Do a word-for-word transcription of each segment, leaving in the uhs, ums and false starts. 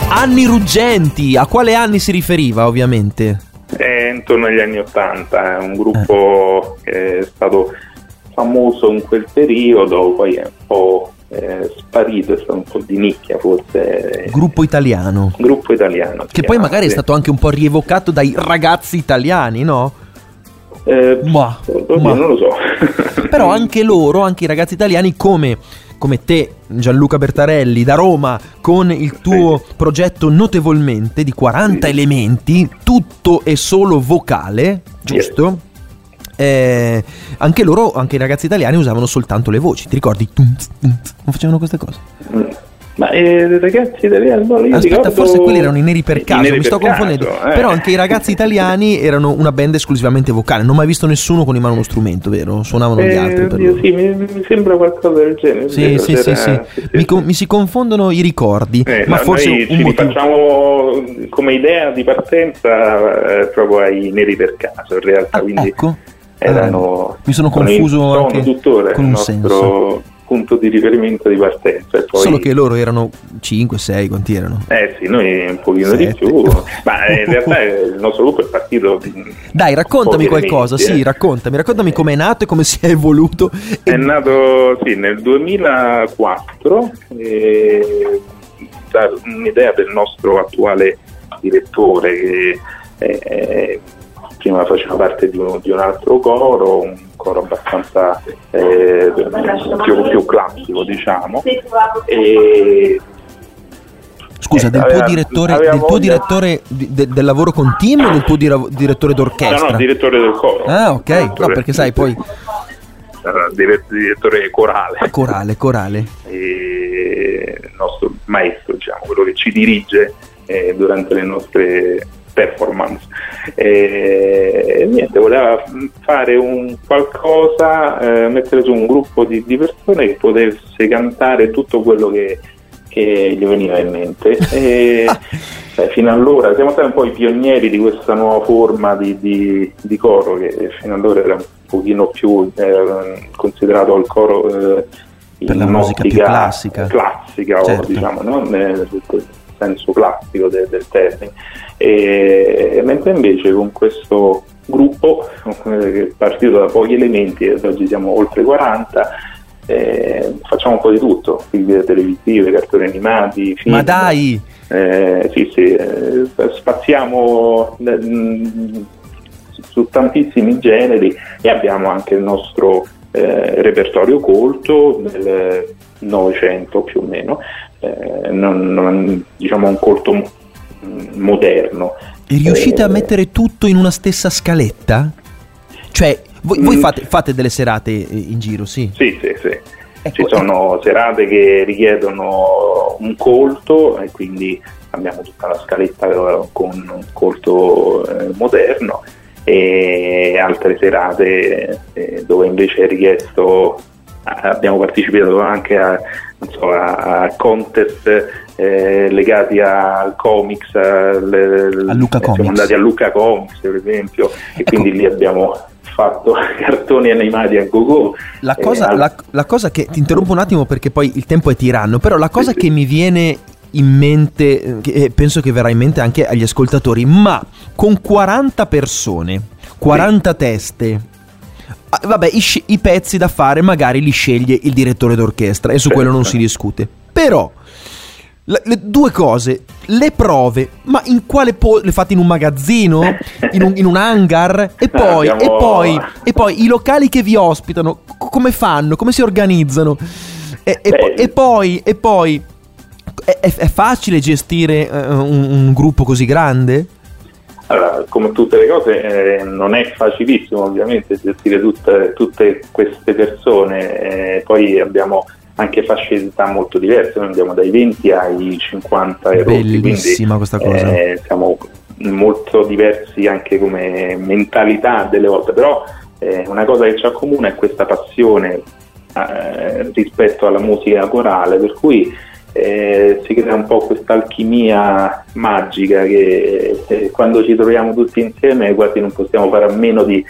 Anni ruggenti, a quale anni si riferiva ovviamente? È intorno agli anni Ottanta, è un gruppo eh. che è stato famoso in quel periodo, poi è un po' eh, sparito, è stato un po' di nicchia forse. Gruppo italiano. Gruppo italiano. Che poi magari sì. è stato anche un po' rievocato dai ragazzi italiani, no? Eh, ma, ma non lo so. Però anche loro, anche i ragazzi italiani come... come te, Gianluca Bertarelli, da Roma, con il tuo sì. progetto Notevolmente di quaranta sì. elementi, tutto e solo vocale, giusto? Yes. Eh, anche loro, anche i ragazzi italiani usavano soltanto le voci, ti ricordi? Non facevano queste cose? Mm. Ma eh, ragazzi italiani, no, io aspetta, ricordo... forse quelli erano i Neri per caso, neri mi sto per confondendo. Caso, eh. Però anche i ragazzi italiani erano una band esclusivamente vocale. Non ho mai visto nessuno con in mano uno strumento, vero? Suonavano eh, gli altri per Dio, sì, mi, mi sembra qualcosa del genere. Sì, vero, sì, sì, sì. sì. Mi, mi si confondono i ricordi. Eh, ma no, forse noi un ci motivo... facciamo come idea di partenza eh, proprio ai Neri per caso, in realtà. Ah, quindi ecco. erano, ah, mi sono confuso sono anche tuttora con un il nostro senso. punto di riferimento di partenza. E poi... Solo che loro erano cinque sei, quanti erano? Eh sì, noi un pochino Sette. di più, ma in realtà il nostro gruppo è partito. Dai, raccontami qualcosa, elementi, sì, eh. raccontami, raccontami com'è nato e come si è evoluto. È e... nato sì nel duemilaquattro, e, da un'idea del nostro attuale direttore che eh, prima faceva parte di un, di un altro coro, un coro abbastanza eh, più, più classico, diciamo. E scusa, del tuo direttore, del tuo direttore de, del lavoro con team o del tuo dira, direttore d'orchestra? No, no, direttore del coro. Ah, ok, no, perché sai poi direttore corale. Corale, corale. E il nostro maestro, diciamo, quello che ci dirige eh, durante le nostre performance. E niente, voleva fare un qualcosa, eh, mettere su un gruppo di, di persone che potesse cantare tutto quello che, che gli veniva in mente. E beh, fino allora siamo stati un po' i pionieri di questa nuova forma di, di, di coro, che fino allora era un pochino più eh, considerato il coro eh, per la musica più classica, classica certo. o diciamo, no? Nel senso classico del, del termine. E, mentre invece con questo gruppo eh, che è partito da pochi elementi e oggi siamo oltre quaranta, eh, facciamo un po' di tutto, film televisive, cartoni animati, film. Ma dai! Eh, sì, sì, eh, spaziamo eh, su tantissimi generi e abbiamo anche il nostro eh, repertorio colto del Novecento più o meno, eh, non, non, diciamo un colto moderno. E riuscite eh, a mettere tutto in una stessa scaletta? Cioè, voi, voi fate, fate delle serate in giro, sì? Sì, sì, sì. Ecco, ci sono ecco. serate che richiedono un colto e quindi abbiamo tutta la scaletta con un colto eh, moderno, e altre serate eh, dove invece è richiesto, abbiamo partecipato anche a, non so, a, a contest eh, legati al comics, al, a Luca eh, Comics. Siamo andati a Luca Comics per esempio, e ecco. quindi lì abbiamo fatto cartoni animati a go-go. La cosa, eh, la, la cosa che ti interrompo un attimo perché poi il tempo è tiranno, però la cosa sì, che sì. mi viene in mente, e penso che verrà in mente anche agli ascoltatori, ma con quaranta persone, quaranta sì. teste, vabbè, i, i pezzi da fare magari li sceglie il direttore d'orchestra e su certo. quello non si discute, però le, le due cose, le prove, ma in quale po- le fate in un magazzino, in un, in un hangar, e poi, Abbiamo... e poi e poi i locali che vi ospitano c- come fanno, come si organizzano, e, e, po- e poi e poi è, è, è facile gestire uh, un, un gruppo così grande? Allora, come tutte le cose, eh, non è facilissimo ovviamente gestire tutte, tutte queste persone, eh, poi abbiamo anche fasce di età molto diverse, noi andiamo dai venti ai cinquanta e rotti, bellissima questa cosa. Eh, siamo molto diversi anche come mentalità delle volte, però eh, una cosa che ci accomuna è questa passione eh, rispetto alla musica corale, per cui eh, si crea un po' questa alchimia magica che eh, quando ci troviamo tutti insieme quasi non possiamo fare a meno di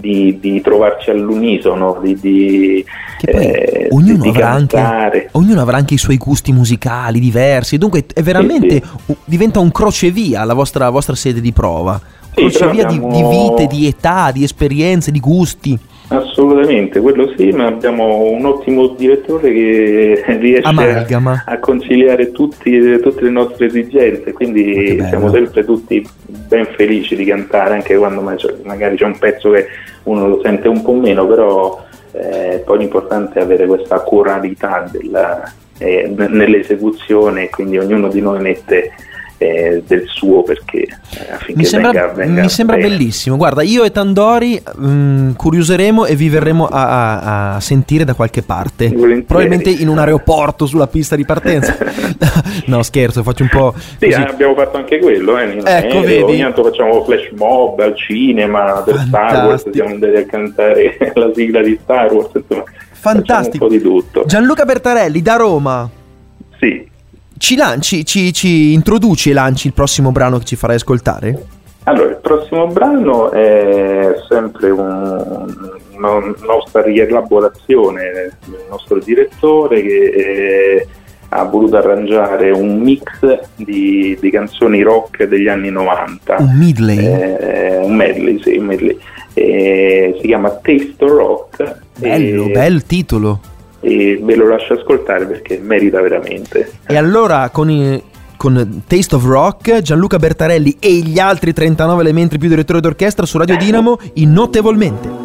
di, di trovarci all'unisono, di, di, che poi eh, ognuno, di avrà anche, ognuno avrà anche i suoi gusti musicali diversi, dunque è veramente sì, sì. diventa un crocevia la vostra, la vostra sede di prova, sì, crocevia abbiamo... di, di vite, di età, di esperienze, di gusti. Assolutamente, quello sì, ma abbiamo un ottimo direttore che riesce Amalgama. a conciliare tutti, tutte le nostre esigenze, quindi siamo sempre tutti ben felici di cantare, anche quando magari c'è un pezzo che uno lo sente un po' meno, però eh, poi l'importante è avere questa coralità della, eh, nell'esecuzione, quindi ognuno di noi mette eh, del suo perché eh, affinché mi sembra, venga, venga mi sembra bene. Bellissimo. Guarda, io e Tandori mh, curioseremo e vi verremo a, a, a sentire da qualche parte. Volentieri. Probabilmente in un aeroporto sulla pista di partenza. No, scherzo, faccio un po' sì, così. abbiamo fatto anche quello, eh, in ecco, aereo, vedi? ogni tanto facciamo flash mob al cinema per Star Wars, siamo andati a cantare la sigla di Star Wars, insomma, fantastico, un po' di tutto. Gianluca Bertarelli da Roma. Sì. Ci lanci, ci, ci introduci e lanci il prossimo brano che ci farai ascoltare? Allora, il prossimo brano è sempre un, una nostra rielaborazione del nostro direttore che eh, ha voluto arrangiare un mix di, di canzoni rock degli anni novanta. Un medley? Eh, un medley, sì, un medley. Eh, si chiama Taste of Rock. Bello, e, bel titolo. E ve lo lascio ascoltare perché merita veramente. E allora con, i, con Taste of Rock, Gianluca Bertarelli e gli altri trentanove elementi più direttori d'orchestra su Radio Dinamo in Notevolmente.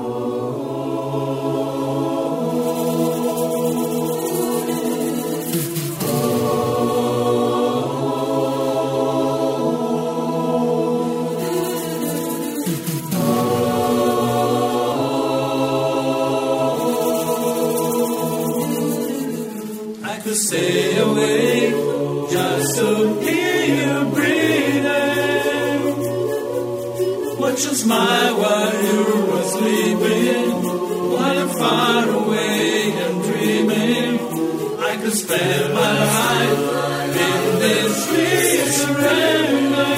Stay awake just to hear you breathing. Watch you smile while you were sleeping, while I'm far away and dreaming. I could spend my life in this sweet surrender.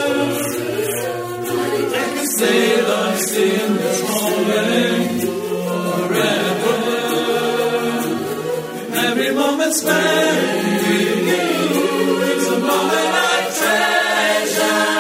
I could stay lost in this moment forever. Every moment spent with you is a moment I treasure.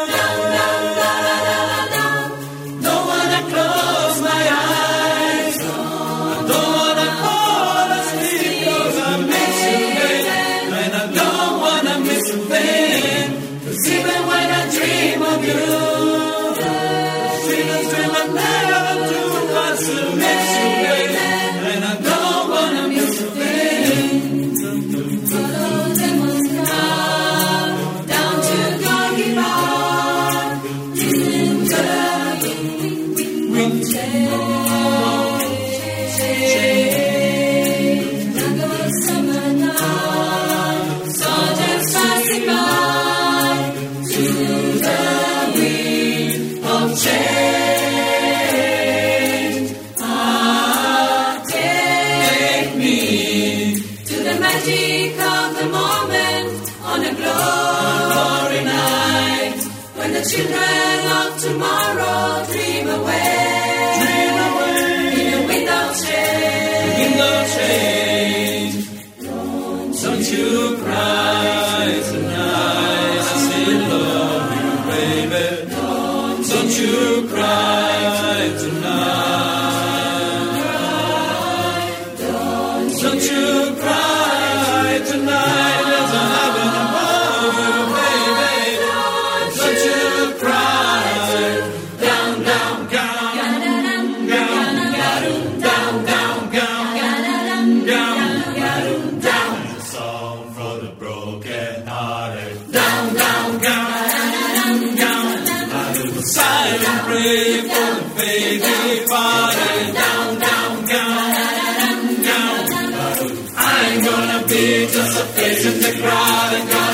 Don't wanna close my eyes, I don't wanna fall asleep 'cause I miss you, babe, and I don't wanna miss a thing. 'Cause even when I dream of you, sweetest dream I never do, I still miss you, babe, and I don't wanna miss a thing. Children of tomorrow, dream away, dream away in a window shade, window shade. Don't, don't you cry tonight, I still love you, baby. Don't, don't you cry tonight. Don't, don't you cry tonight. There's a heaven above you, baby. Don't you cry. Down, down, down, down, down, down, down, down, down, down. It's a song for the broken-hearted. Down, down, down, down. I do a silent prayer for the faith departed. Down, down, down, down. I ain't gonna be just a face in the crowd and